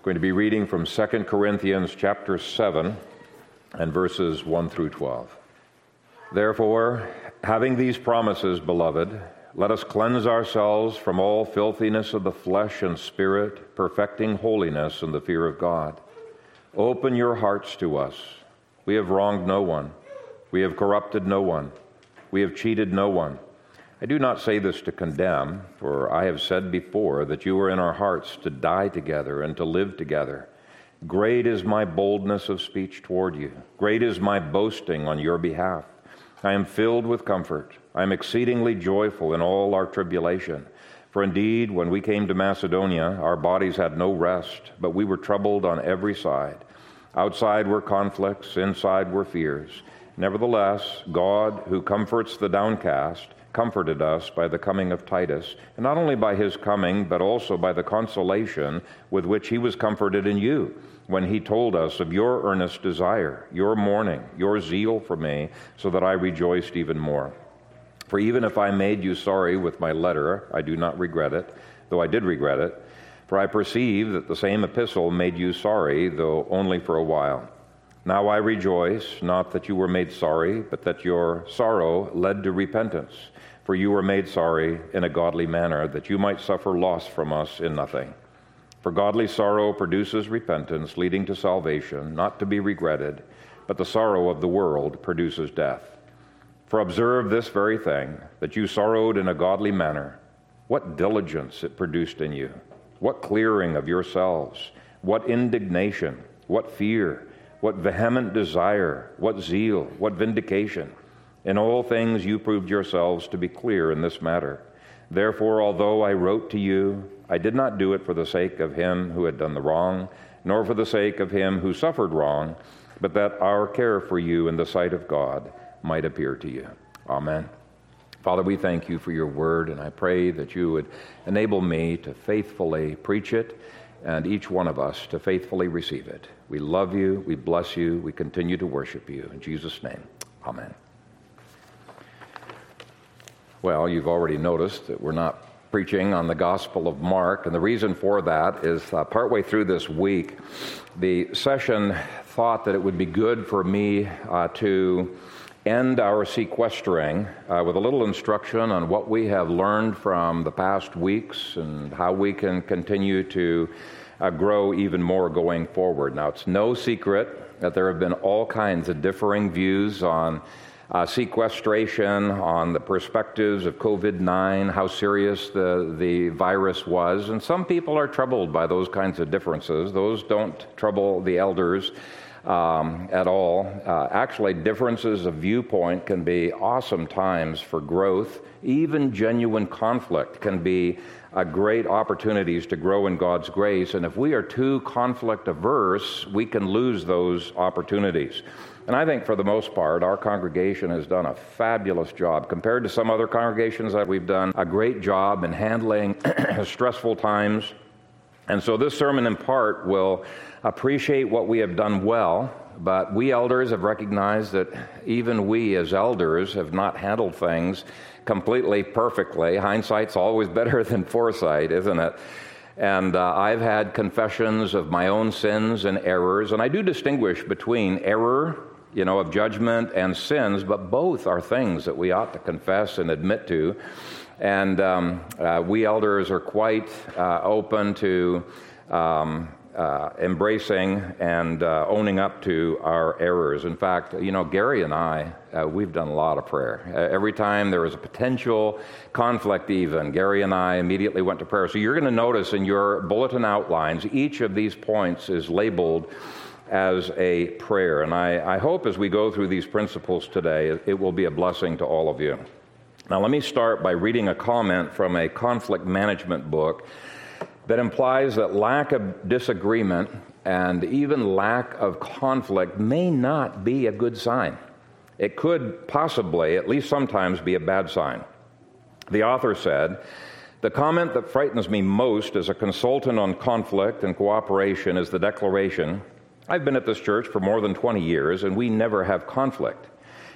going to be reading from 2 Corinthians chapter 7 and verses 1 through 12. Therefore, having these promises, beloved, let us cleanse ourselves from all filthiness of the flesh and spirit, perfecting holiness in the fear of God. Open your hearts to us. We have wronged no one. We have corrupted no one. We have cheated no one. I do not say this to condemn, for I have said before that you are in our hearts to die together and to live together. Great is my boldness of speech toward you. Great is my boasting on your behalf. I am filled with comfort. I am exceedingly joyful in all our tribulation. For indeed, when we came to Macedonia, our bodies had no rest, but we were troubled on every side. Outside were conflicts, inside were fears. Nevertheless, God, who comforts the downcast, comforted us by the coming of Titus, and not only by his coming, but also by the consolation with which he was comforted in you, when he told us of your earnest desire, your mourning, your zeal for me, so that I rejoiced even more. For even if I made you sorry with my letter, I do not regret it, though I did regret it, for I perceive that the same epistle made you sorry, though only for a while. Now I rejoice, not that you were made sorry, but that your sorrow led to repentance. For you were made sorry in a godly manner, that you might suffer loss from us in nothing. For godly sorrow produces repentance, leading to salvation, not to be regretted, but the sorrow of the world produces death. For observe this very thing, that you sorrowed in a godly manner. What diligence it produced in you! What clearing of yourselves! What indignation! What fear! What vehement desire! What zeal! What vindication! In all things you proved yourselves to be clear in this matter. Therefore, although I wrote to you, I did not do it for the sake of him who had done the wrong, nor for the sake of him who suffered wrong, but that our care for you in the sight of God might appear to you. Amen. Father, we thank you for your word, and I pray that you would enable me to faithfully preach it, and each one of us to faithfully receive it. We love you, we bless you, we continue to worship you. In Jesus' name, amen. Well, you've already noticed that we're not preaching on the Gospel of Mark, and the reason for that is partway through this week, the session thought that it would be good for me to end our sequestering with a little instruction on what we have learned from the past weeks and how we can continue to grow even more going forward. Now, it's no secret that there have been all kinds of differing views on sequestration, on the perspectives of COVID-19, how serious the virus was, and some people are troubled by those kinds of differences. Those don't trouble the elders at all. Actually, differences of viewpoint can be awesome times for growth. Even genuine conflict can be great opportunities to grow in God's grace, and if we are too conflict averse, we can lose those opportunities. And I think for the most part, our congregation has done a fabulous job. Compared to some other congregations that we've done a great job in handling stressful times. And so this sermon in part will appreciate what we have done well, but we elders have recognized that even we as elders have not handled things completely perfectly. Hindsight's always better than foresight, isn't it? And I've had confessions of my own sins and errors, and I do distinguish between error, of judgment, and sins, but both are things that we ought to confess and admit to. And we elders are quite open to embracing and owning up to our errors. In fact, Gary and I, we've done a lot of prayer. Every time there was a potential conflict even, Gary and I immediately went to prayer. So you're going to notice in your bulletin outlines, each of these points is labeled as a prayer. And I hope as we go through these principles today, it will be a blessing to all of you. Now, let me start by reading a comment from a conflict management book that implies that lack of disagreement and even lack of conflict may not be a good sign. It could possibly, at least sometimes, be a bad sign. The author said, "The comment that frightens me most as a consultant on conflict and cooperation is the declaration, 'I've been at this church for more than 20 years and we never have conflict.'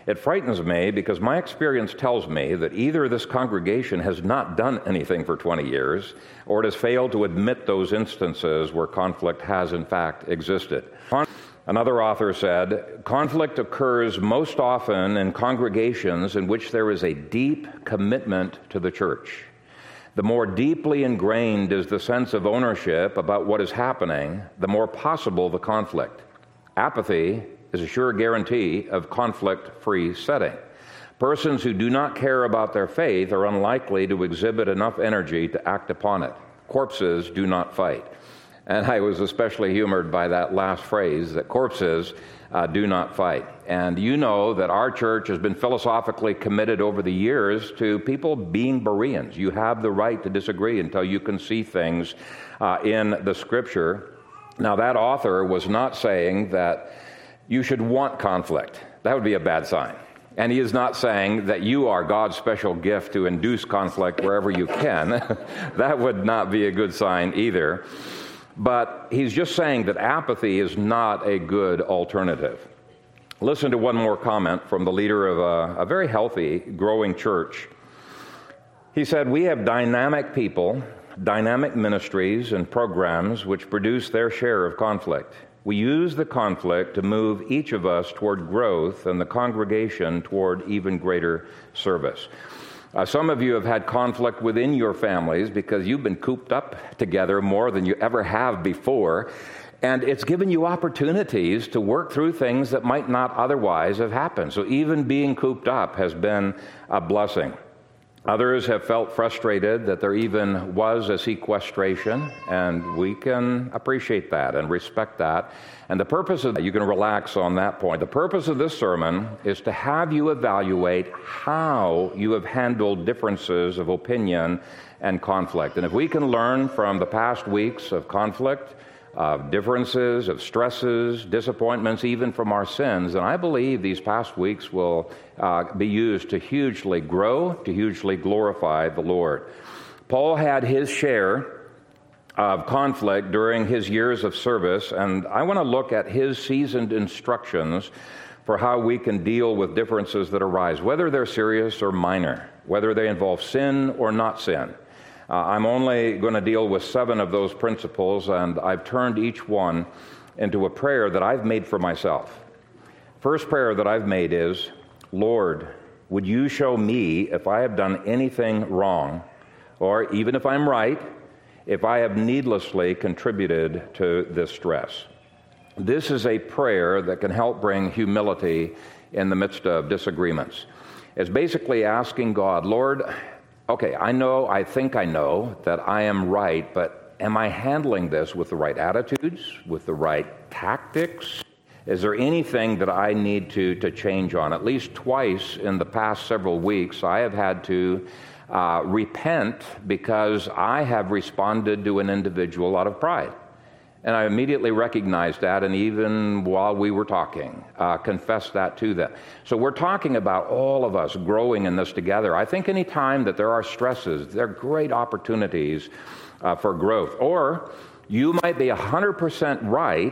It frightens me because my experience tells me that either this congregation has not done anything for 20 years, or it has failed to admit those instances where conflict has in fact existed. Another author said, conflict occurs most often in congregations in which there is a deep commitment to the church. The more deeply ingrained is the sense of ownership about what is happening, the more possible the conflict. Apathy is a sure guarantee of conflict-free setting. Persons who do not care about their faith are unlikely to exhibit enough energy to act upon it. Corpses do not fight. And I was especially humored by that last phrase, that corpses do not fight. And you know that our church has been philosophically committed over the years to people being Bereans. You have the right to disagree until you can see things in the Scripture. Now, that author was not saying that you should want conflict. That would be a bad sign. And he is not saying that you are God's special gift to induce conflict wherever you can. That would not be a good sign either. But he's just saying that apathy is not a good alternative. Listen to one more comment from the leader of a very healthy, growing church. He said, we have dynamic people, dynamic ministries and programs which produce their share of conflict. We use the conflict to move each of us toward growth and the congregation toward even greater service. Some of you have had conflict within your families because you've been cooped up together more than you ever have before, and it's given you opportunities to work through things that might not otherwise have happened. So even being cooped up has been a blessing. Others have felt frustrated that there even was a sequestration, and we can appreciate that and respect that. And the purpose of you can relax on that point. The purpose of this sermon is to have you evaluate how you have handled differences of opinion and conflict. And if we can learn from the past weeks of conflict, of differences, of stresses, disappointments, even from our sins, and I believe these past weeks will be used to hugely grow, to hugely glorify the Lord. Paul had his share of conflict during his years of service, and I want to look at his seasoned instructions for how we can deal with differences that arise, whether they're serious or minor, whether they involve sin or not sin. I'm only going to deal with 7 of those principles, and I've turned each one into a prayer that I've made for myself. First prayer that I've made is, Lord, would you show me if I have done anything wrong, or even if I'm right, if I have needlessly contributed to this stress. This is a prayer that can help bring humility in the midst of disagreements. It's basically asking God, Lord, okay, I think I know that I am right, but am I handling this with the right attitudes, with the right tactics? Is there anything that I need to change on? At least twice in the past several weeks, I have had to repent because I have responded to an individual out of pride. And I immediately recognized that, and even while we were talking, confessed that to them. So we're talking about all of us growing in this together. I think any time that there are stresses, there are great opportunities for growth. Or you might be 100% right,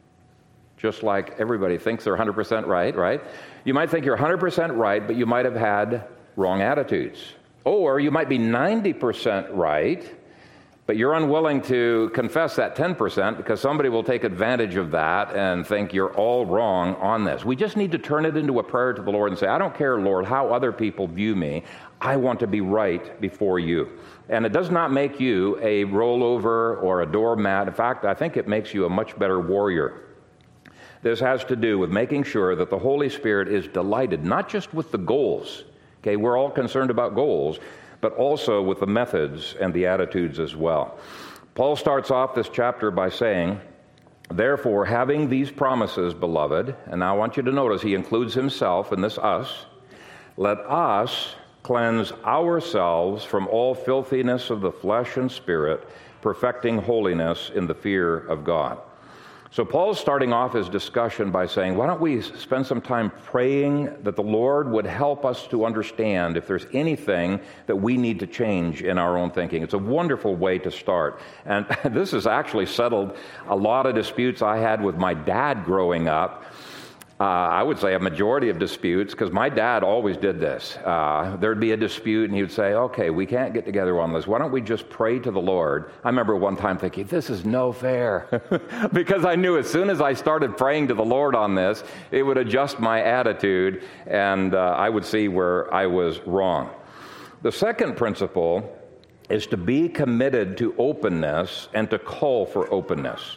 just like everybody thinks they're 100% right? You might think you're 100% right, but you might have had wrong attitudes. Or you might be 90% right, but you're unwilling to confess that 10% because somebody will take advantage of that and think you're all wrong on this. We just need to turn it into a prayer to the Lord and say, I don't care, Lord, how other people view me. I want to be right before you. And it does not make you a rollover or a doormat. In fact, I think it makes you a much better warrior. This has to do with making sure that the Holy Spirit is delighted, not just with the goals. Okay, we're all concerned about goals, but also with the methods and the attitudes as well. Paul starts off this chapter by saying, therefore, having these promises, beloved, and now I want you to notice he includes himself in this us, let us cleanse ourselves from all filthiness of the flesh and spirit, perfecting holiness in the fear of God. So Paul's starting off his discussion by saying, why don't we spend some time praying that the Lord would help us to understand if there's anything that we need to change in our own thinking. It's a wonderful way to start. And this has actually settled a lot of disputes I had with my dad growing up. I would say a majority of disputes, because my dad always did this. There'd be a dispute, and he would say, okay, we can't get together on this. Why don't we just pray to the Lord? I remember one time thinking, this is no fair, because I knew as soon as I started praying to the Lord on this, it would adjust my attitude, and I would see where I was wrong. The second principle is to be committed to openness and to call for openness.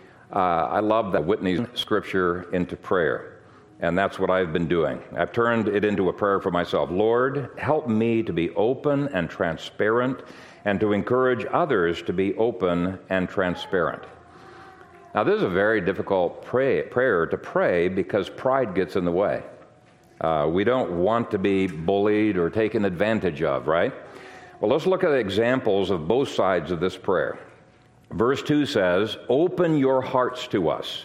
I love that Whitney's scripture into prayer, and that's what I've been doing. I've turned it into a prayer for myself. Lord, help me to be open and transparent and to encourage others to be open and transparent. Now, this is a very difficult prayer to pray because pride gets in the way. We don't want to be bullied or taken advantage of, right? Well, let's look at examples of both sides of this prayer. Verse 2 says, open your hearts to us.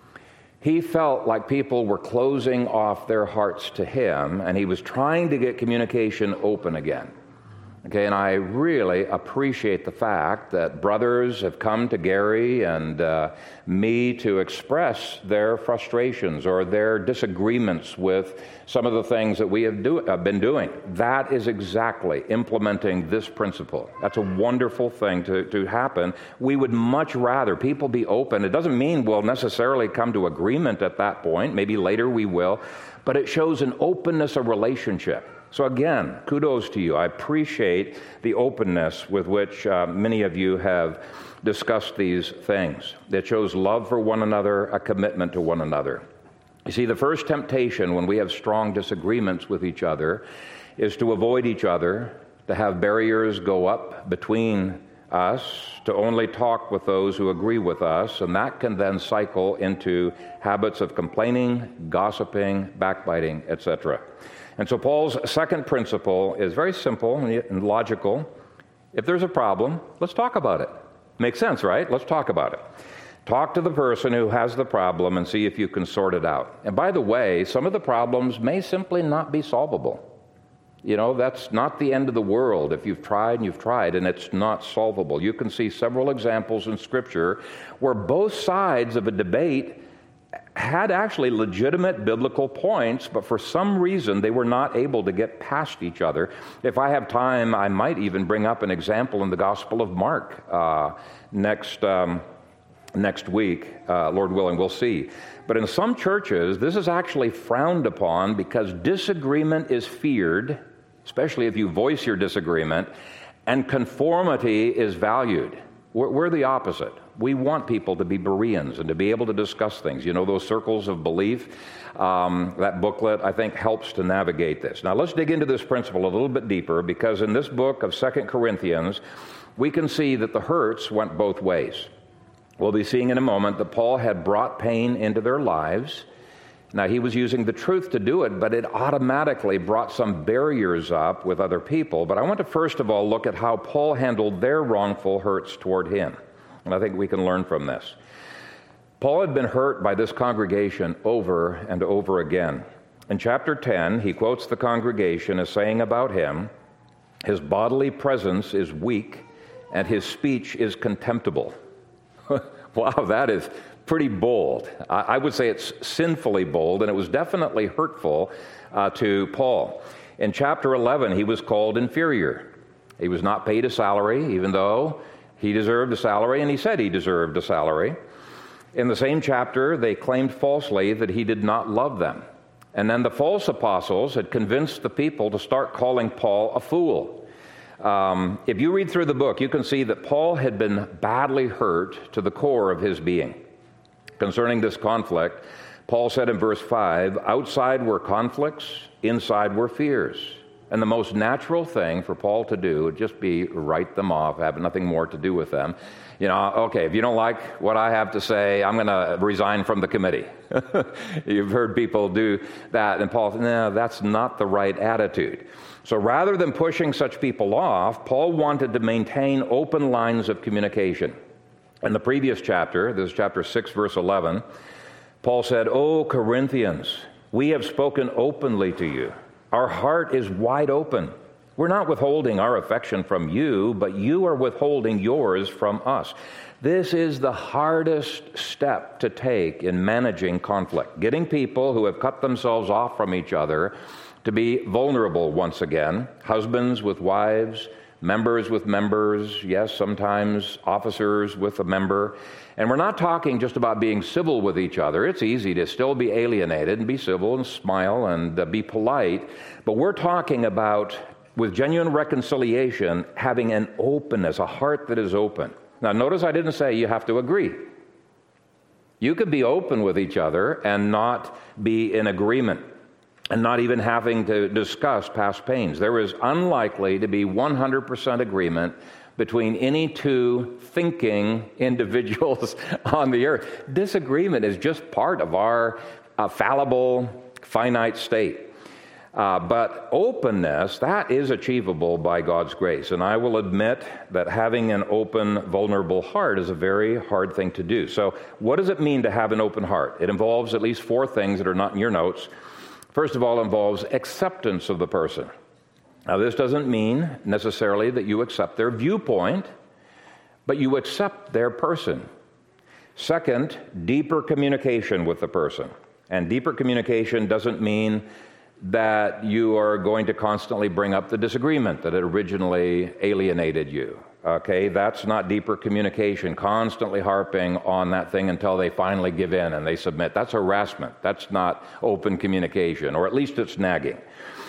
He felt like people were closing off their hearts to him, and he was trying to get communication open again. Okay, and I really appreciate the fact that brothers have come to Gary and me to express their frustrations or their disagreements with some of the things that we have been doing. That is exactly implementing this principle. That's a wonderful thing to happen. We would much rather people be open. It doesn't mean we'll necessarily come to agreement at that point. Maybe later we will. But it shows an openness of relationship. So again, kudos to you. I appreciate the openness with which many of you have discussed these things. It shows love for one another, a commitment to one another. You see, the first temptation when we have strong disagreements with each other is to avoid each other, to have barriers go up between us, to only talk with those who agree with us, and that can then cycle into habits of complaining, gossiping, backbiting, etc. And so Paul's second principle is very simple and logical. If there's a problem, let's talk about it. Makes sense, right? Let's talk about it. Talk to the person who has the problem and see if you can sort it out. And by the way, some of the problems may simply not be solvable. You know, that's not the end of the world if you've tried and it's not solvable. You can see several examples in Scripture where both sides of a debate had actually legitimate biblical points, but for some reason they were not able to get past each other. If I have time, I might even bring up an example in the Gospel of Mark next week, Lord willing, we'll see. But in some churches, this is actually frowned upon because disagreement is feared, especially if you voice your disagreement, and conformity is valued. We're the opposite. We want people to be Bereans and to be able to discuss things. You know, those circles of belief, that booklet, I think, helps to navigate this. Now, let's dig into this principle a little bit deeper, because in this book of 2 Corinthians, we can see that the hurts went both ways. We'll be seeing in a moment that Paul had brought pain into their lives. Now, he was using the truth to do it, but it automatically brought some barriers up with other people. But I want to first of all look at how Paul handled their wrongful hurts toward him. And I think we can learn from this. Paul had been hurt by this congregation over and over again. In chapter 10, he quotes the congregation as saying about him, his bodily presence is weak and his speech is contemptible. Wow, that is pretty bold. I would say it's sinfully bold, and it was definitely hurtful to Paul. In chapter 11, he was called inferior. He was not paid a salary, even though he deserved a salary, and he said he deserved a salary. In the same chapter, they claimed falsely that he did not love them. And then the false apostles had convinced the people to start calling Paul a fool. If you read through the book, you can see that Paul had been badly hurt to the core of his being. Concerning this conflict, Paul said in verse 5, outside were conflicts, inside were fears. And the most natural thing for Paul to do would just be write them off, have nothing more to do with them. You know, okay, if you don't like what I have to say, I'm going to resign from the committee. You've heard people do that, and Paul said, no, that's not the right attitude. So rather than pushing such people off, Paul wanted to maintain open lines of communication. In the previous chapter, this is chapter 6, verse 11, Paul said, "O Corinthians, we have spoken openly to you. Our heart is wide open. We're not withholding our affection from you, but you are withholding yours from us. This is the hardest step to take in managing conflict. Getting people who have cut themselves off from each other to be vulnerable once again. Husbands with wives, members with members, yes, sometimes officers with a member. And we're not talking just about being civil with each other. It's easy to still be alienated and be civil and smile and be polite. But we're talking about, with genuine reconciliation, having an openness, a heart that is open. Now, notice I didn't say you have to agree. You could be open with each other and not be in agreement and not even having to discuss past pains. There is unlikely to be 100% agreement between any two thinking individuals on the earth. Disagreement is just part of our fallible, finite state. But openness, that is achievable by God's grace. And I will admit that having an open, vulnerable heart is a very hard thing to do. So what does it mean to have an open heart? It involves at least 4 things that are not in your notes. First of all, it involves acceptance of the person. Now, this doesn't mean necessarily that you accept their viewpoint, but you accept their person. Second, deeper communication with the person. And deeper communication doesn't mean that you are going to constantly bring up the disagreement that had originally alienated you. Okay, that's not deeper communication, constantly harping on that thing until they finally give in and they submit. That's harassment. That's not open communication, or at least it's nagging.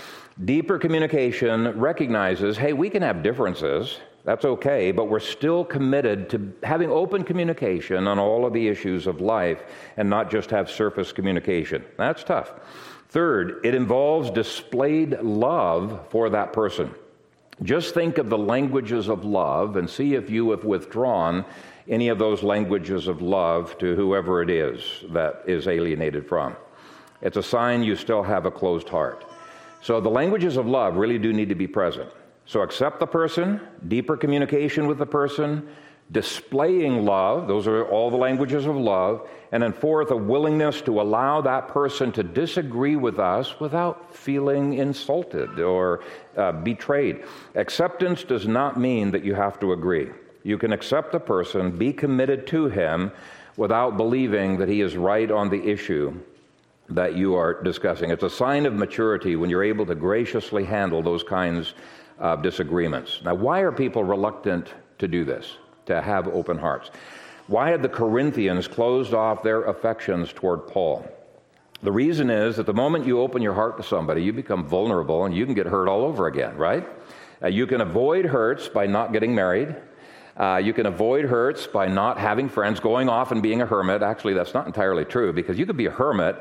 Deeper communication recognizes, hey, we can have differences. That's okay, but we're still committed to having open communication on all of the issues of life and not just have surface communication. That's tough. Third, it involves displayed love for that person. Just think of the languages of love and see if you have withdrawn any of those languages of love to whoever it is that is alienated from. It's a sign you still have a closed heart. So the languages of love really do need to be present. So accept the person, deeper communication with the person, displaying love, those are all the languages of love, and then fourth, a willingness to allow that person to disagree with us without feeling insulted or betrayed. Acceptance does not mean that you have to agree. You can accept a person, be committed to him without believing that he is right on the issue that you are discussing. It's a sign of maturity when you're able to graciously handle those kinds of disagreements. Now, why are people reluctant to do this, to have open hearts? Why had the Corinthians closed off their affections toward Paul? The reason is that the moment you open your heart to somebody, you become vulnerable and you can get hurt all over again, right? You can avoid hurts by not getting married. You can avoid hurts by not having friends, going off and being a hermit. Actually, that's not entirely true, because you could be a hermit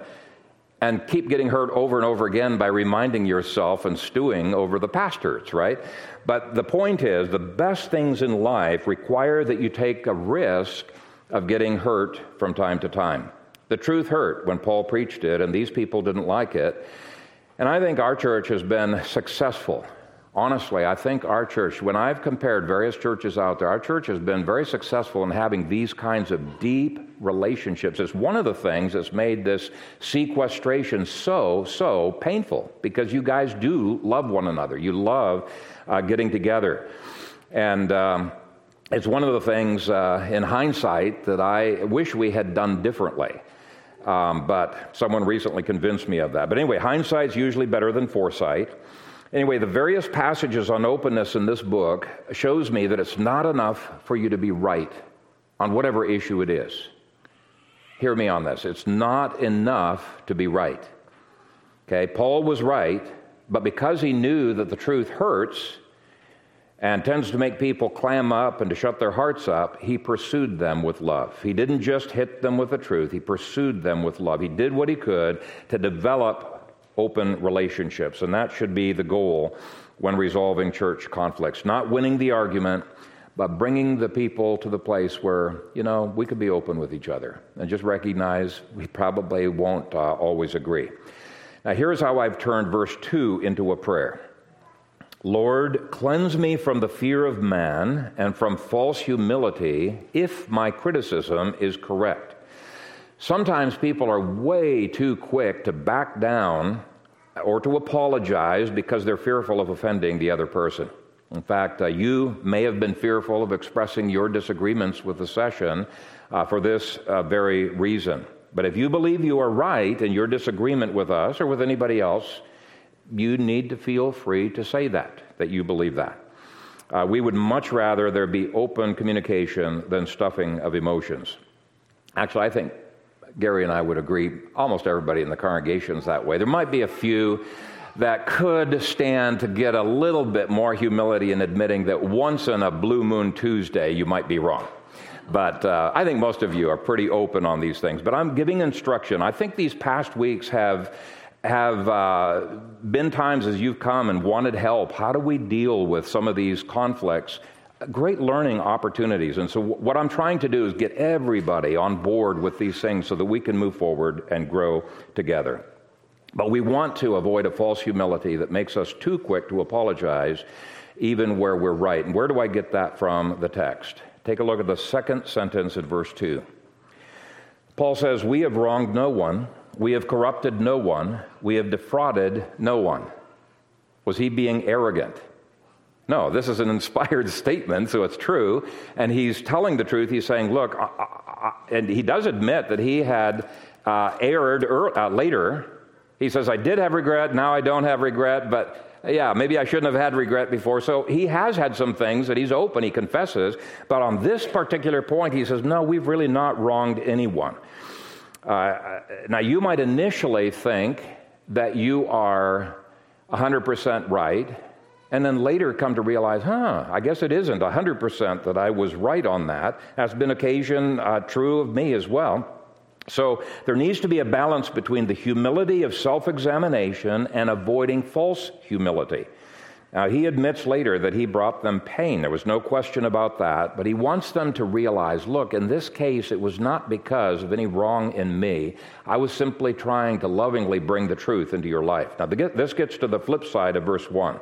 and keep getting hurt over and over again by reminding yourself and stewing over the past hurts, right? But the point is, the best things in life require that you take a risk of getting hurt from time to time. The truth hurt when Paul preached it, and these people didn't like it. And I think our church has been successful. Honestly, I think our church, when I've compared various churches out there, our church has been very successful in having these kinds of deep relationships. It's one of the things that's made this sequestration so painful, because you guys do love one another. You love getting together. And it's one of the things in hindsight that I wish we had done differently. But someone recently convinced me of that. But anyway, hindsight's usually better than foresight. Anyway, the various passages on openness in this book shows me that it's not enough for you to be right on whatever issue it is. Hear me on this. It's not enough to be right. Okay, Paul was right, but because he knew that the truth hurts and tends to make people clam up and to shut their hearts up, he pursued them with love. He didn't just hit them with the truth, he pursued them with love. He did what he could to develop open relationships, and that should be the goal when resolving church conflicts. Not winning the argument, but bringing the people to the place where, we could be open with each other and just recognize we probably won't always agree. Now, here's how I've turned verse 2 into a prayer. Lord, cleanse me from the fear of man and from false humility if my criticism is correct. Sometimes people are way too quick to back down or to apologize because they're fearful of offending the other person. In fact, you may have been fearful of expressing your disagreements with the session for this very reason. But if you believe you are right in your disagreement with us or with anybody else, you need to feel free to say that you believe that. We would much rather there be open communication than stuffing of emotions. Actually, I think Gary and I would agree, almost everybody in the congregation is that way. There might be a few that could stand to get a little bit more humility in admitting that once in a blue moon Tuesday you might be wrong. But I think most of you are pretty open on these things. But I'm giving instruction. I think these past weeks have been times as you've come and wanted help. How do we deal with some of these conflicts? Great learning opportunities. And so what I'm trying to do is get everybody on board with these things so that we can move forward and grow together. But we want to avoid a false humility that makes us too quick to apologize even where we're right. And where do I get that from? The text. Take a look at the second sentence in verse 2. Paul says, "We have wronged no one. We have corrupted no one. We have defrauded no one." Was he being arrogant? No, this is an inspired statement, so it's true. And he's telling the truth. He's saying, look, and he does admit that he had erred later. He says, I did have regret, now I don't have regret, but yeah, maybe I shouldn't have had regret before. So he has had some things that he's open, he confesses. But on this particular point, he says, no, we've really not wronged anyone. Now, you might initially think that you are 100% right, and then later come to realize, I guess it isn't 100% that I was right on that. That's been occasion true of me as well. So there needs to be a balance between the humility of self-examination and avoiding false humility. Now, he admits later that he brought them pain. There was no question about that. But he wants them to realize, look, in this case, it was not because of any wrong in me. I was simply trying to lovingly bring the truth into your life. Now, this gets to the flip side of verse 1.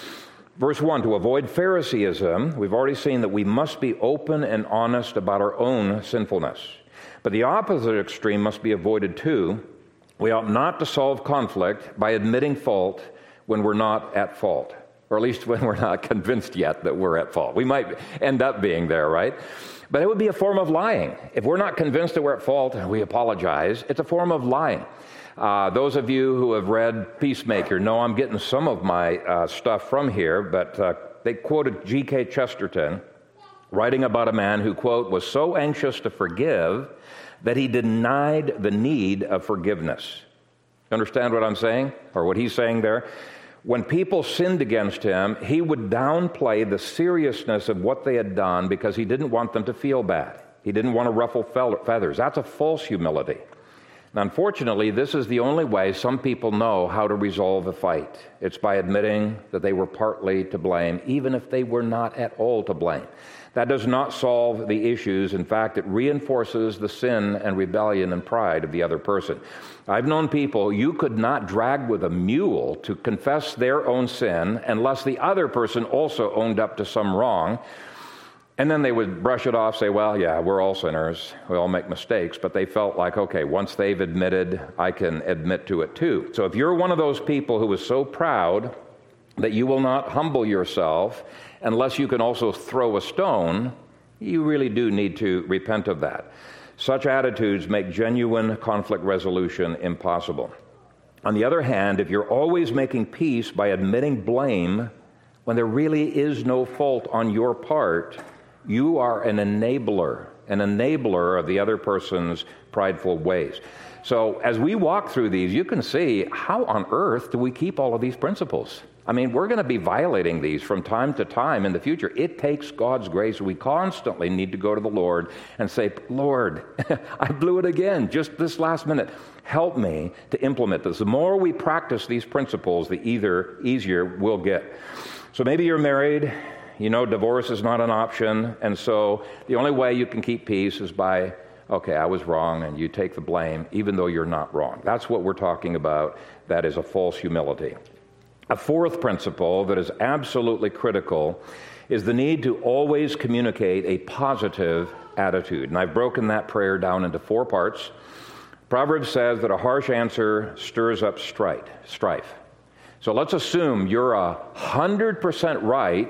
Verse 1, to avoid Phariseeism, we've already seen that we must be open and honest about our own sinfulness. But the opposite extreme must be avoided too. We ought not to solve conflict by admitting fault when we're not at fault, or at least when we're not convinced yet that we're at fault. We might end up being there, right? But it would be a form of lying. If we're not convinced that we're at fault and we apologize, it's a form of lying. Those of you who have read Peacemaker know I'm getting some of my stuff from here, but they quoted G.K. Chesterton writing about a man who, quote, was so anxious to forgive that he denied the need of forgiveness. Understand what I'm saying, or what he's saying there? When people sinned against him, he would downplay the seriousness of what they had done because he didn't want them to feel bad. He didn't want to ruffle feathers. That's a false humility. And unfortunately, this is the only way some people know how to resolve a fight. It's by admitting that they were partly to blame, even if they were not at all to blame. That does not solve the issues. In fact, it reinforces the sin and rebellion and pride of the other person. I've known people you could not drag with a mule to confess their own sin unless the other person also owned up to some wrong. And then they would brush it off, say, well, yeah, we're all sinners. We all make mistakes. But they felt like, okay, once they've admitted, I can admit to it too. So if you're one of those people who is so proud that you will not humble yourself unless you can also throw a stone, you really do need to repent of that. Such attitudes make genuine conflict resolution impossible. On the other hand, if you're always making peace by admitting blame when there really is no fault on your part, you are an enabler of the other person's prideful ways. So as we walk through these, you can see how on earth do we keep all of these principles? I mean, we're going to be violating these from time to time in the future. It takes God's grace. We constantly need to go to the Lord and say, Lord, I blew it again just this last minute. Help me to implement this. The more we practice these principles, the easier we'll get. So maybe you're married, you know divorce is not an option, and so the only way you can keep peace is by, okay, I was wrong, and you take the blame, even though you're not wrong. That's what we're talking about. That is a false humility. A fourth principle that is absolutely critical is the need to always communicate a positive attitude. And I've broken that prayer down into 4 parts. Proverbs says that a harsh answer stirs up strife. So let's assume you're 100% right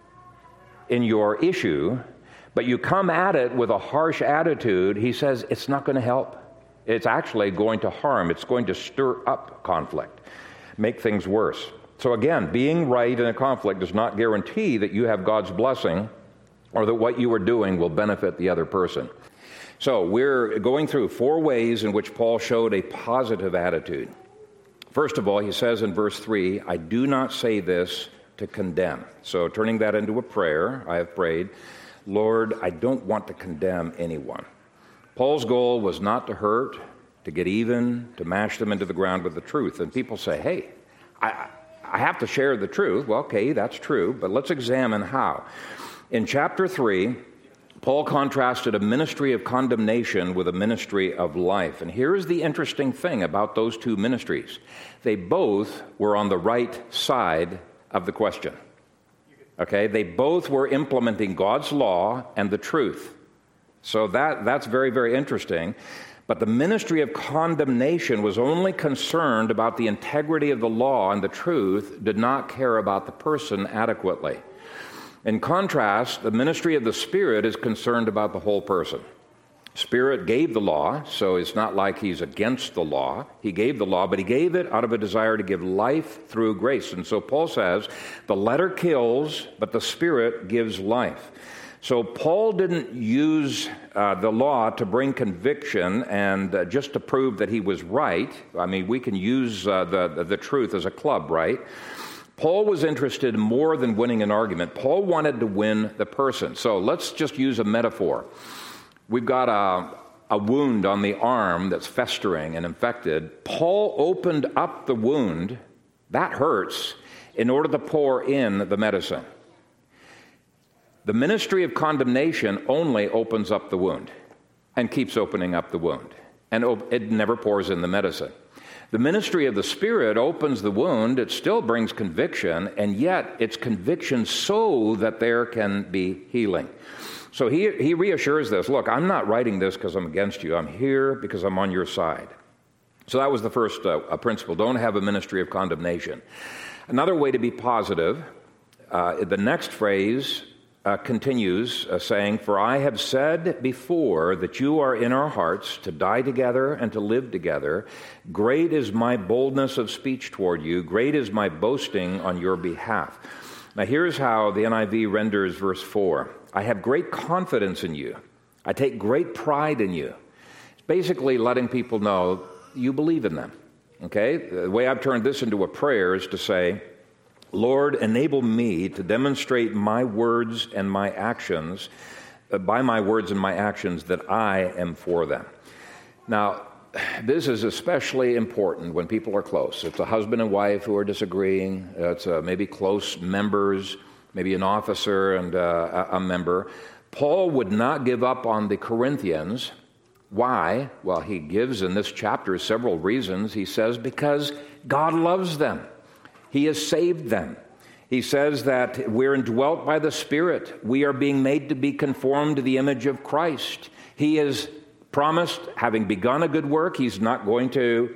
in your issue, but you come at it with a harsh attitude. He says it's not going to help. It's actually going to harm. It's going to stir up conflict, make things worse. So again, being right in a conflict does not guarantee that you have God's blessing or that what you are doing will benefit the other person. So we're going through 4 ways in which Paul showed a positive attitude. First of all, he says in verse 3, I do not say this to condemn. So turning that into a prayer, I have prayed, Lord, I don't want to condemn anyone. Paul's goal was not to hurt, to get even, to mash them into the ground with the truth. And people say, hey, I have to share the truth. Well, okay, that's true, but let's examine how. In chapter 3, Paul contrasted a ministry of condemnation with a ministry of life. And here's the interesting thing about those 2 ministries. They both were on the right side of the question. Okay, they both were implementing God's law and the truth. So that's very, very interesting. But the ministry of condemnation was only concerned about the integrity of the law and the truth, did not care about the person adequately. In contrast, the ministry of the Spirit is concerned about the whole person. Spirit gave the law, so it's not like he's against the law. He gave the law, but he gave it out of a desire to give life through grace. And so Paul says, the letter kills, but the Spirit gives life. So Paul didn't use the law to bring conviction and just to prove that he was right. I mean, we can use the truth as a club, right? Paul was interested in more than winning an argument. Paul wanted to win the person. So let's just use a metaphor. We've got a wound on the arm that's festering and infected. Paul opened up the wound, that hurts, in order to pour in the medicine. The ministry of condemnation only opens up the wound and keeps opening up the wound, and it never pours in the medicine. The ministry of the Spirit opens the wound, it still brings conviction, and yet it's conviction so that there can be healing. So he reassures this, look, I'm not writing this because I'm against you, I'm here because I'm on your side. So that was the first principle, don't have a ministry of condemnation. Another way to be positive, the next phrase continues saying, for I have said before that you are in our hearts to die together and to live together. Great is my boldness of speech toward you. Great is my boasting on your behalf. Now here's how the NIV renders verse 4. I have great confidence in you. I take great pride in you. It's basically letting people know you believe in them. Okay? The way I've turned this into a prayer is to say, Lord, enable me to demonstrate my words and my actions, by my words and my actions, that I am for them. Now, this is especially important when people are close. It's a husband and wife who are disagreeing. It's maybe close members, maybe an officer and a member. Paul would not give up on the Corinthians. Why? Well, he gives in this chapter several reasons. He says, because God loves them. He has saved them. He says that we're indwelt by the Spirit. We are being made to be conformed to the image of Christ. He has promised, having begun a good work, he's not going to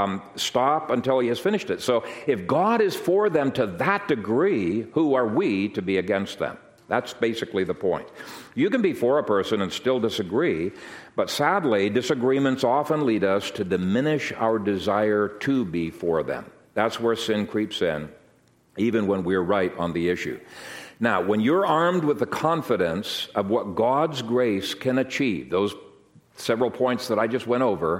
stop until he has finished it. So if God is for them to that degree, who are we to be against them? That's basically the point. You can be for a person and still disagree, but sadly, disagreements often lead us to diminish our desire to be for them. That's where sin creeps in, even when we're right on the issue. Now, when you're armed with the confidence of what God's grace can achieve, those several points that I just went over,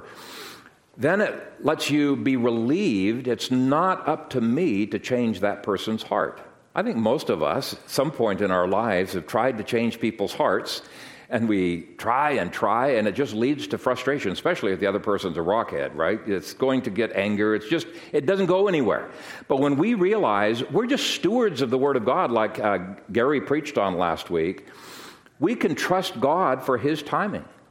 then it lets you be relieved. It's not up to me to change that person's heart. I think most of us, at some point in our lives, have tried to change people's hearts, and we try, and it just leads to frustration, especially if the other person's a rockhead, right? It's going to get anger. It doesn't go anywhere. But when we realize we're just stewards of the Word of God, like Gary preached on last week, we can trust God for His timing.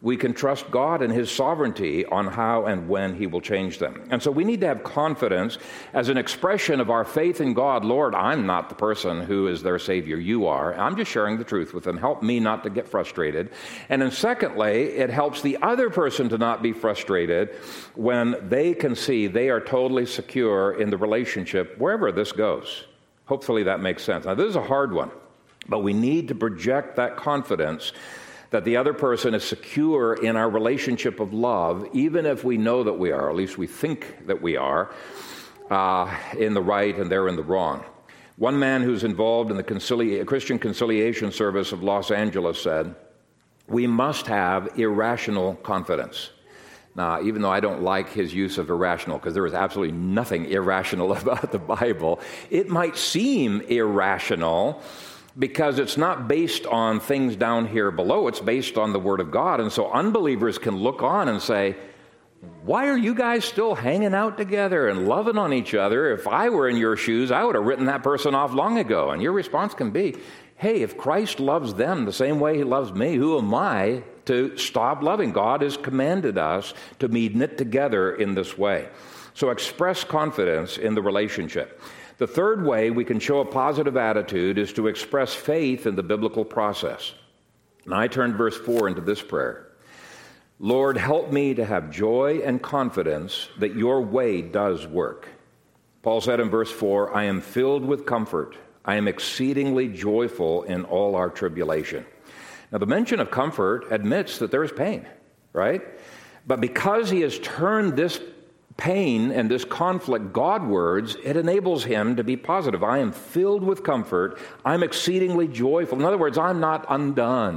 we can trust God and His sovereignty on how and when He will change them. And so we need to have confidence as an expression of our faith in God. Lord, I'm not the person who is their Savior. You are. I'm just sharing the truth with them. Help me not to get frustrated. And then secondly, it helps the other person to not be frustrated when they can see they are totally secure in the relationship wherever this goes. Hopefully that makes sense. Now, this is a hard one, but we need to project that confidence that the other person is secure in our relationship of love, even if we know that we are, or at least we think that we are, in the right and they're in the wrong. One man who's involved in the Christian Conciliation Service of Los Angeles said, "We must have irrational confidence." Now, even though I don't like his use of irrational, because there is absolutely nothing irrational about the Bible, it might seem irrational because it's not based on things down here below. It's based on the Word of God. And so unbelievers can look on and say, why are you guys still hanging out together and loving on each other? If I were in your shoes, I would have written that person off long ago. And your response can be, hey, if Christ loves them the same way He loves me, who am I to stop loving? God has commanded us to be knit together in this way. So express confidence in the relationship. The third way we can show a positive attitude is to express faith in the biblical process. And I turned verse 4 into this prayer. Lord, help me to have joy and confidence that your way does work. Paul said in verse 4, I am filled with comfort. I am exceedingly joyful in all our tribulation. Now, the mention of comfort admits that there is pain, right? But because he has turned this pain and this conflict Godwards, it enables him to be positive. I am filled with comfort. I'm exceedingly joyful. In other words, I'm not undone.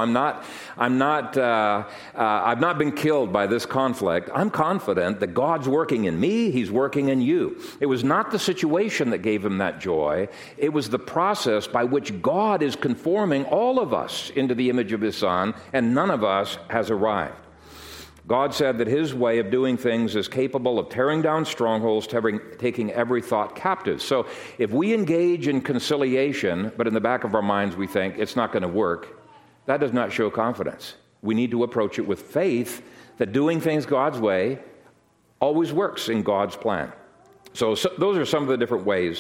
I've not been killed by this conflict. I'm confident that God's working in me. He's working in you. It was not the situation that gave him that joy. It was the process by which God is conforming all of us into the image of His Son, and none of us has arrived. God said that His way of doing things is capable of tearing down strongholds, taking every thought captive. So if we engage in conciliation, but in the back of our minds we think it's not going to work, that does not show confidence. We need to approach it with faith that doing things God's way always works in God's plan. So those are some of the different ways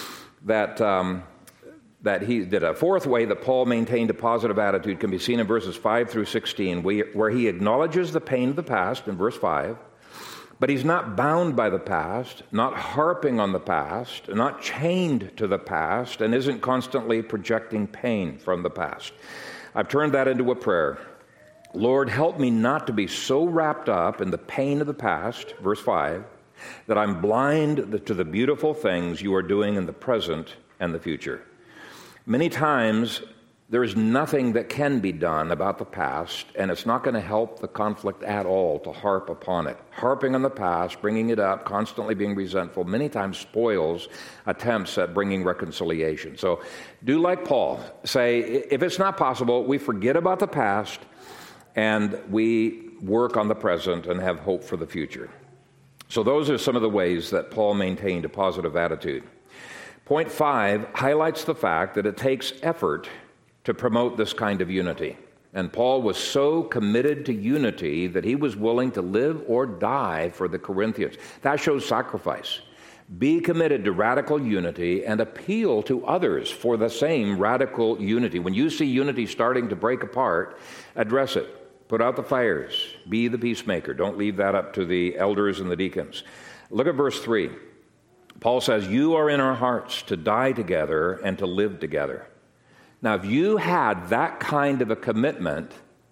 that he did. A fourth way that Paul maintained a positive attitude can be seen in verses 5 through 16, where he acknowledges the pain of the past in verse 5, but he's not bound by the past, not harping on the past, not chained to the past, and isn't constantly projecting pain from the past. I've turned that into a prayer. Lord, help me not to be so wrapped up in the pain of the past, verse 5, that I'm blind to the beautiful things you are doing in the present and the future. Many times, there is nothing that can be done about the past, and it's not going to help the conflict at all to harp upon it. Harping on the past, bringing it up, constantly being resentful, many times spoils attempts at bringing reconciliation. So do like Paul. Say, if it's not possible, we forget about the past, and we work on the present and have hope for the future. So those are some of the ways that Paul maintained a positive attitude. Point 5 highlights the fact that it takes effort to promote this kind of unity. And Paul was so committed to unity that he was willing to live or die for the Corinthians. That shows sacrifice. Be committed to radical unity and appeal to others for the same radical unity. When you see unity starting to break apart, address it. Put out the fires. Be the peacemaker. Don't leave that up to the elders and the deacons. Look at verse 3. Paul says, you are in our hearts to die together and to live together. Now, if you had that kind of a commitment,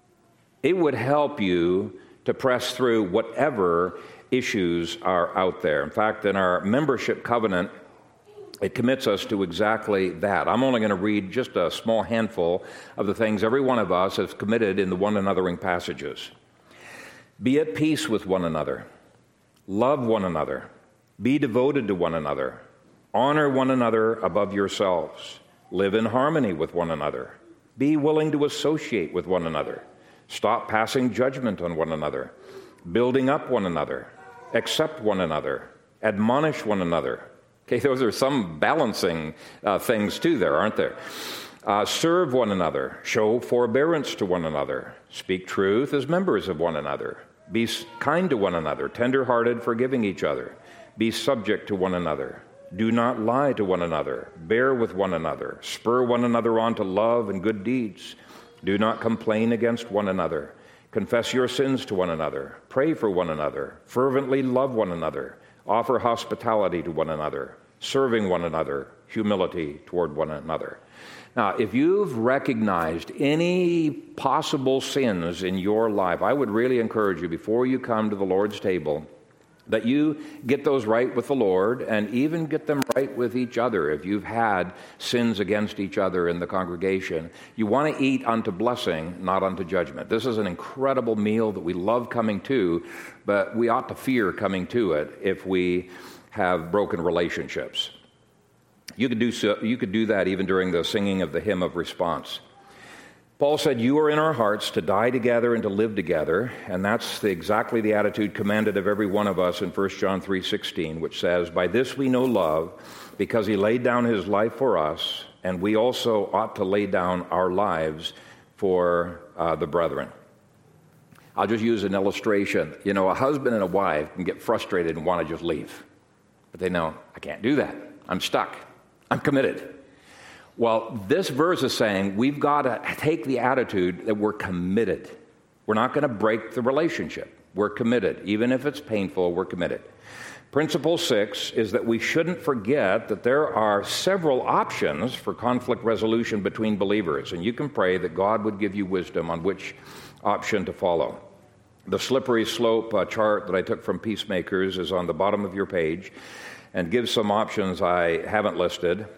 it would help you to press through whatever issues are out there. In fact, in our membership covenant, it commits us to exactly that. I'm only going to read just a small handful of the things every one of us has committed in the one anothering passages. Be at peace with one another. Love one another. Be devoted to one another. Honor one another above yourselves. Live in harmony with one another. Be willing to associate with one another. Stop passing judgment on one another. Building up one another. Accept one another. Admonish one another. Okay, those are some balancing things too there, aren't there? Serve one another. Show forbearance to one another. Speak truth as members of one another. Be kind to one another, tender-hearted, forgiving each other. Be subject to one another. Do not lie to one another. Bear with one another. Spur one another on to love and good deeds. Do not complain against one another. Confess your sins to one another. Pray for one another. Fervently love one another. Offer hospitality to one another. Serving one another. Humility toward one another. Now, if you've recognized any possible sins in your life, I would really encourage you, before you come to the Lord's table, that you get those right with the Lord and even get them right with each other. If you've had sins against each other in the congregation, you want to eat unto blessing, not unto judgment. This is an incredible meal that we love coming to, but we ought to fear coming to it if we have broken relationships. You could do that even during the singing of the hymn of response. Paul said, "You are in our hearts to die together and to live together," and that's exactly the attitude commanded of every one of us in 1 John 3:16, which says, "By this we know love, because he laid down his life for us, and we also ought to lay down our lives for the brethren." I'll just use an illustration. You know, a husband and a wife can get frustrated and want to just leave, but they know, I can't do that. I'm stuck. I'm committed. Well, this verse is saying we've got to take the attitude that we're committed. We're not going to break the relationship. We're committed. Even if it's painful, we're committed. Principle 6 is that we shouldn't forget that there are several options for conflict resolution between believers, and you can pray that God would give you wisdom on which option to follow. The slippery slope chart that I took from Peacemakers is on the bottom of your page and gives some options I haven't listed.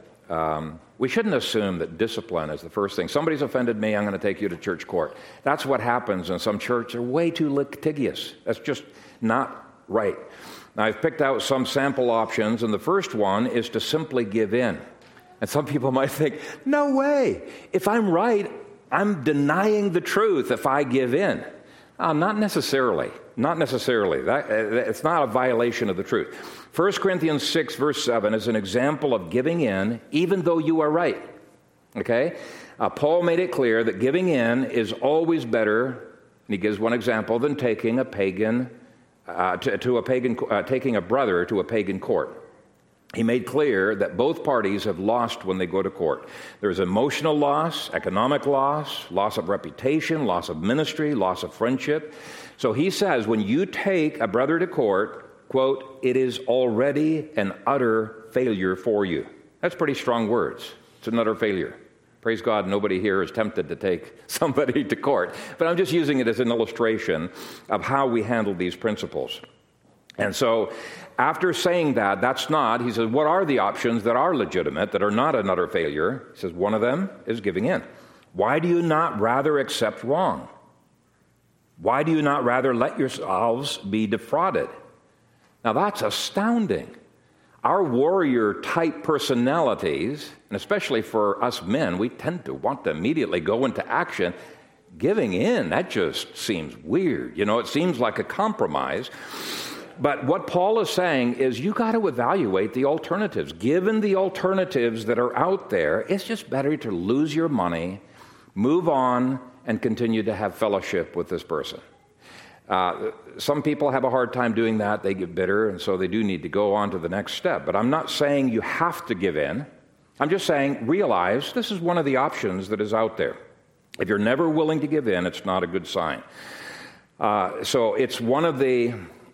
We shouldn't assume that discipline is the first thing. Somebody's offended me, I'm going to take you to church court. That's what happens in some churches. They're way too litigious. That's just not right. Now, I've picked out some sample options, and the first one is to simply give in. And some people might think, no way. If I'm right, I'm denying the truth if I give in. Not necessarily. Not necessarily. It's not a violation of the truth. 1 Corinthians 6, verse 7 is an example of giving in even though you are right. Okay? Paul made it clear that giving in is always better, and he gives one example, than taking a pagan taking a brother to a pagan court. He made clear that both parties have lost when they go to court. There's emotional loss, economic loss, loss of reputation, loss of ministry, loss of friendship. So he says when you take a brother to court, quote, it is already an utter failure for you. That's pretty strong words. It's an utter failure. Praise God, nobody here is tempted to take somebody to court. But I'm just using it as an illustration of how we handle these principles. And so after saying that, that's not, he says, what are the options that are legitimate, that are not an utter failure? He says, one of them is giving in. Why do you not rather accept wrong? Why do you not rather let yourselves be defrauded? Now that's astounding. Our warrior-type personalities, and especially for us men, we tend to want to immediately go into action. Giving in, that just seems weird. You know, it seems like a compromise. But what Paul is saying is you got to evaluate the alternatives. Given the alternatives that are out there, it's just better to lose your money, move on, and continue to have fellowship with this person. Some people have a hard time doing that. They get bitter, and so they do need to go on to the next step. But I'm not saying you have to give in. I'm just saying realize this is one of the options that is out there. If you're never willing to give in, it's not a good sign. So it's one of the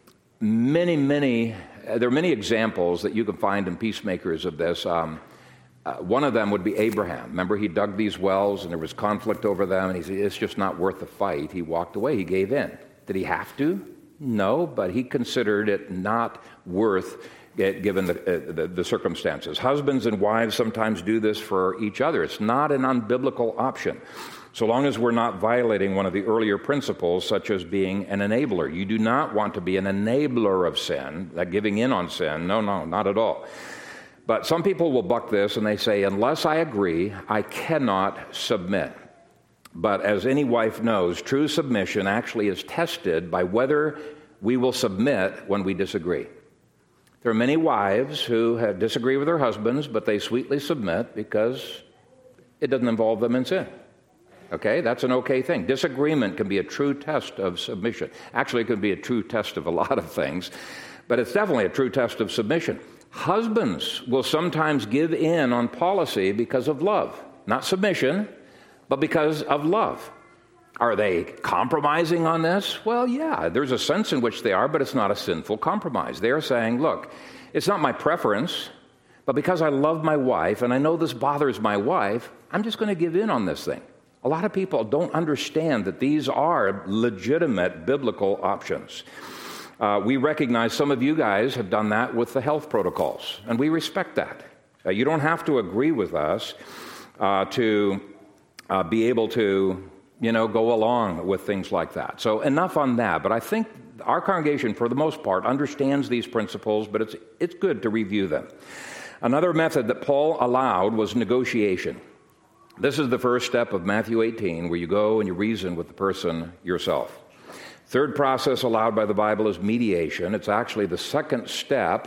there are many examples that you can find in Peacemakers of this. One of them would be Abraham. Remember, he dug these wells, and there was conflict over them, and he said, it's just not worth the fight. He walked away. He gave in. Did he have to? No, but he considered it not worth it given the circumstances. Husbands and wives sometimes do this for each other. It's not an unbiblical option, so long as we're not violating one of the earlier principles, such as being an enabler. You do not want to be an enabler of sin, that giving in on sin. No, not at all. But some people will buck this, and they say, unless I agree, I cannot submit. But as any wife knows, true submission actually is tested by whether we will submit when we disagree. There are many wives who disagree with their husbands, but they sweetly submit because it doesn't involve them in sin. Okay, that's an okay thing. Disagreement can be a true test of submission. Actually, it can be a true test of a lot of things, but it's definitely a true test of submission. Husbands will sometimes give in on policy because of love. Not submission, but because of love. Are they compromising on this? Well, yeah, there's a sense in which they are, but it's not a sinful compromise. They're saying, look, it's not my preference, but because I love my wife and I know this bothers my wife, I'm just going to give in on this thing. A lot of people don't understand that these are legitimate biblical options. We recognize some of you guys have done that with the health protocols, and we respect that. You don't have to agree with us to be able to, go along with things like that. So enough on that. But I think our congregation, for the most part, understands these principles, but it's good to review them. Another method that Paul allowed was negotiation. This is the first step of Matthew 18, where you go and you reason with the person yourself. Third process allowed by the Bible is mediation. It's actually the second step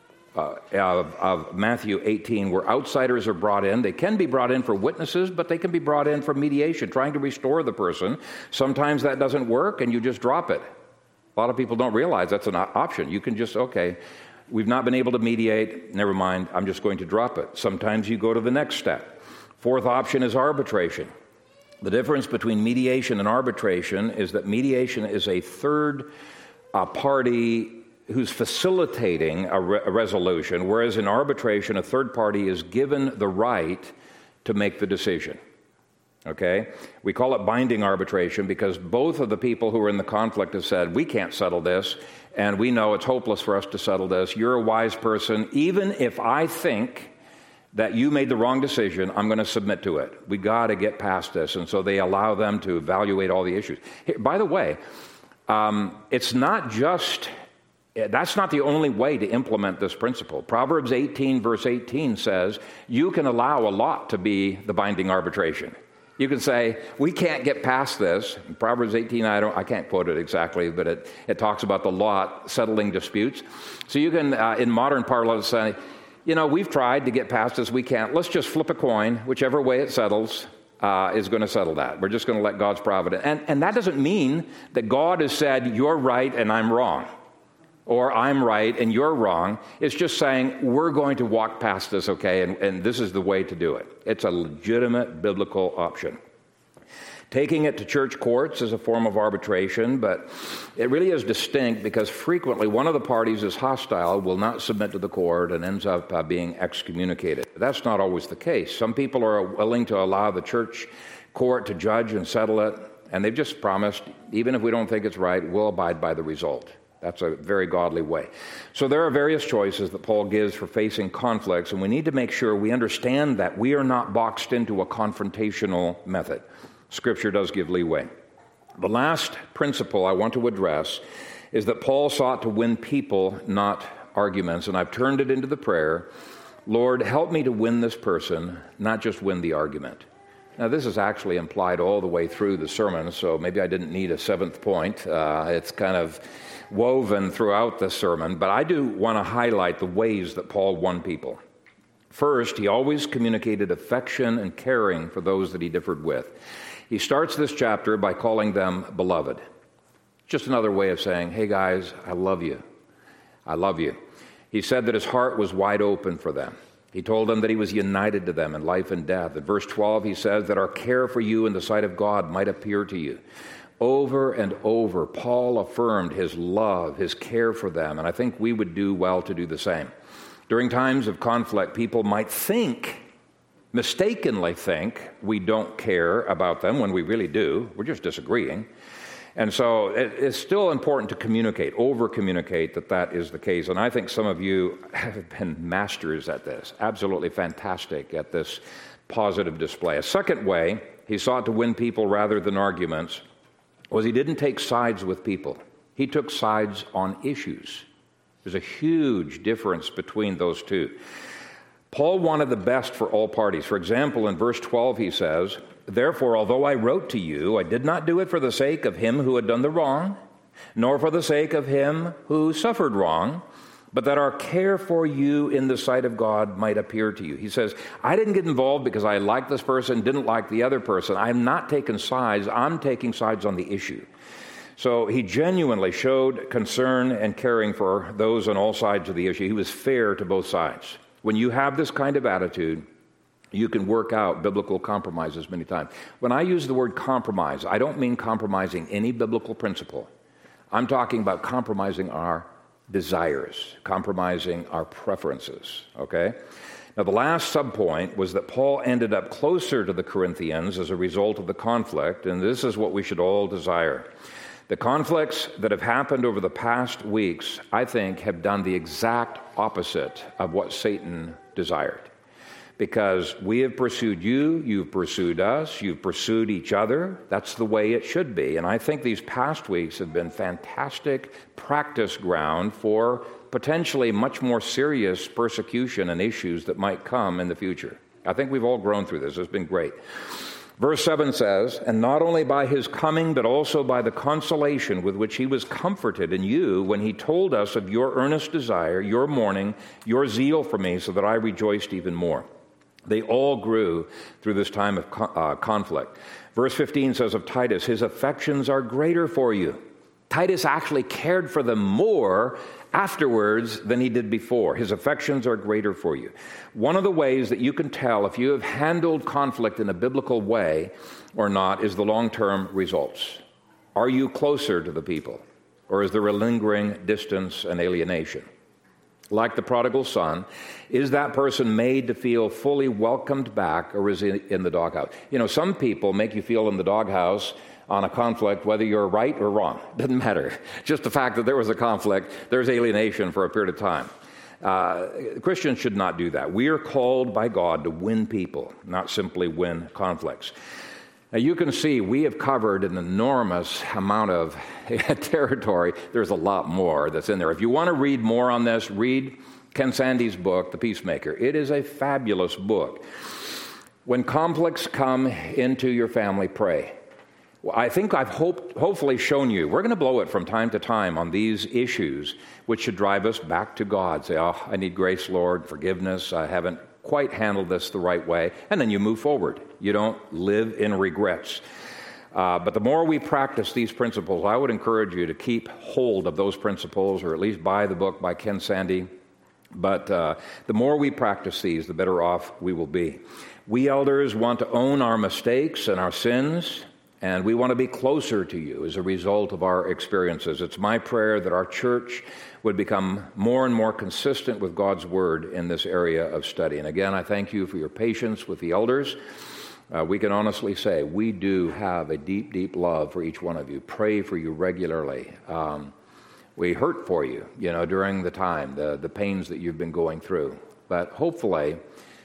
of Matthew 18, where outsiders are brought in. They can be brought in for witnesses, but they can be brought in for mediation, trying to restore the person. Sometimes that doesn't work, and you just drop it. A lot of people don't realize that's an option. You can just, okay, we've not been able to mediate, never mind, I'm just going to drop it. Sometimes you go to the next step. Fourth option is arbitration. The difference between mediation and arbitration is that mediation is a third party who's facilitating a resolution, whereas in arbitration, a third party is given the right to make the decision. Okay? We call it binding arbitration because both of the people who are in the conflict have said, we can't settle this, and we know it's hopeless for us to settle this. You're a wise person. Even if I think that you made the wrong decision, I'm going to submit to it. We got to get past this. And so they allow them to evaluate all the issues. By the way, it's not just, that's not the only way to implement this principle. Proverbs 18, verse 18 says, you can allow a lot to be the binding arbitration. You can say, we can't get past this. In Proverbs 18, I can't quote it exactly, but it talks about the lot settling disputes. So you can, in modern parlance, say, we've tried to get past this, we can't. Let's just flip a coin. Whichever way it settles is going to settle that. We're just going to let God's providence. And that doesn't mean that God has said, you're right and I'm wrong. Or I'm right and you're wrong. It's just saying, we're going to walk past this, okay, and this is the way to do it. It's a legitimate biblical option. Taking it to church courts is a form of arbitration, but it really is distinct because frequently one of the parties is hostile, will not submit to the court, and ends up being excommunicated. But that's not always the case. Some people are willing to allow the church court to judge and settle it, and they've just promised, even if we don't think it's right, we'll abide by the result. That's a very godly way. So there are various choices that Paul gives for facing conflicts, and we need to make sure we understand that we are not boxed into a confrontational method. Scripture does give leeway. The last principle I want to address is that Paul sought to win people, not arguments, and I've turned it into the prayer, Lord, help me to win this person, not just win the argument. Now, this is actually implied all the way through the sermon, so maybe I didn't need a seventh point. It's kind of woven throughout the sermon, but I do want to highlight the ways that Paul won people. First, he always communicated affection and caring for those that he differed with. He starts this chapter by calling them beloved. Just another way of saying, hey guys, I love you. I love you. He said that his heart was wide open for them. He told them that he was united to them in life and death. In verse 12, he says that our care for you in the sight of God might appear to you. Over and over, Paul affirmed his love, his care for them, and I think we would do well to do the same. During times of conflict, people might mistakenly think we don't care about them when we really do. We're just disagreeing. And so it's still important to communicate, over-communicate that is the case. And I think some of you have been masters at this, absolutely fantastic at this positive display. A second way he sought to win people rather than arguments was he didn't take sides with people. He took sides on issues. There's a huge difference between those two. Paul wanted the best for all parties. For example, in verse 12 he says, therefore, although I wrote to you, I did not do it for the sake of him who had done the wrong, nor for the sake of him who suffered wrong, but that our care for you in the sight of God might appear to you. He says, I didn't get involved because I liked this person, didn't like the other person. I'm not taking sides. I'm taking sides on the issue. So he genuinely showed concern and caring for those on all sides of the issue. He was fair to both sides. When you have this kind of attitude, you can work out biblical compromises many times. When I use the word compromise, I don't mean compromising any biblical principle. I'm talking about compromising our desires, compromising our preferences, okay? Now, the last subpoint was that Paul ended up closer to the Corinthians as a result of the conflict, and this is what we should all desire. The conflicts that have happened over the past weeks, I think, have done the exact opposite of what Satan desired. Because we have pursued you, you've pursued us, you've pursued each other. That's the way it should be. And I think these past weeks have been fantastic practice ground for potentially much more serious persecution and issues that might come in the future. I think we've all grown through this. It's been great. Verse 7 says, and not only by his coming, but also by the consolation with which he was comforted in you when he told us of your earnest desire, your mourning, your zeal for me, so that I rejoiced even more. They all grew through this time of conflict. Verse 15 says of Titus, his affections are greater for you. Titus actually cared for them more afterwards than he did before. His affections are greater for you. One of the ways that you can tell if you have handled conflict in a biblical way or not is the long-term results. Are you closer to the people, or is there a lingering distance and alienation? Like the prodigal son, is that person made to feel fully welcomed back, or is he in the doghouse? You know, some people make you feel in the doghouse on a conflict, whether you're right or wrong. Doesn't matter. Just the fact that there was a conflict, there's alienation for a period of time. Christians should not do that. We are called by God to win people, not simply win conflicts. Now, you can see we have covered an enormous amount of territory. There's a lot more that's in there. If you want to read more on this, read Ken Sande's book, The Peacemaker. It is a fabulous book. When conflicts come into your family, pray. Well, I think I've hopefully shown you, we're going to blow it from time to time on these issues, which should drive us back to God. Say, oh, I need grace, Lord, forgiveness. I haven't quite handled this the right way. And then you move forward. You don't live in regrets. But the more we practice these principles, I would encourage you to keep hold of those principles, or at least buy the book by Ken Sande. But the more we practice these, the better off we will be. We elders want to own our mistakes and our sins, and we want to be closer to you as a result of our experiences. It's my prayer that our church would become more and more consistent with God's Word in this area of study. And again, I thank you for your patience with the elders. We can honestly say we do have a deep, deep love for each one of you. Pray for you regularly. We hurt for you, during the time, the pains that you've been going through. But hopefully,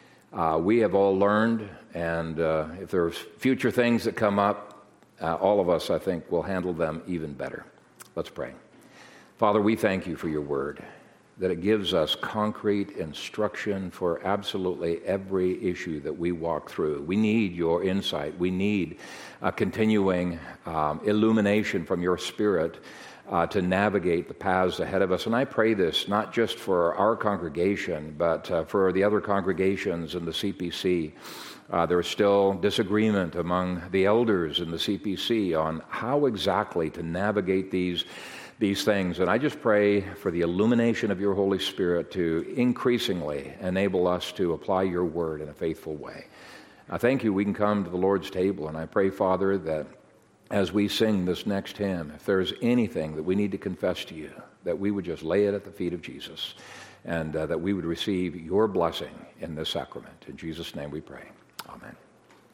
we have all learned, and if there's future things that come up, all of us, I think, will handle them even better. Let's pray. Father, we thank you for your word, that it gives us concrete instruction for absolutely every issue that we walk through. We need your insight. We need a continuing illumination from your Spirit to navigate the paths ahead of us. And I pray this not just for our congregation, but for the other congregations in the CPC. There's still disagreement among the elders in the CPC on how exactly to navigate these things. And I just pray for the illumination of your Holy Spirit to increasingly enable us to apply your word in a faithful way. I thank you we can come to the Lord's table, and I pray, Father, that as we sing this next hymn, if there's anything that we need to confess to you, that we would just lay it at the feet of Jesus, and that we would receive your blessing in this sacrament. In Jesus' name we pray. Amen.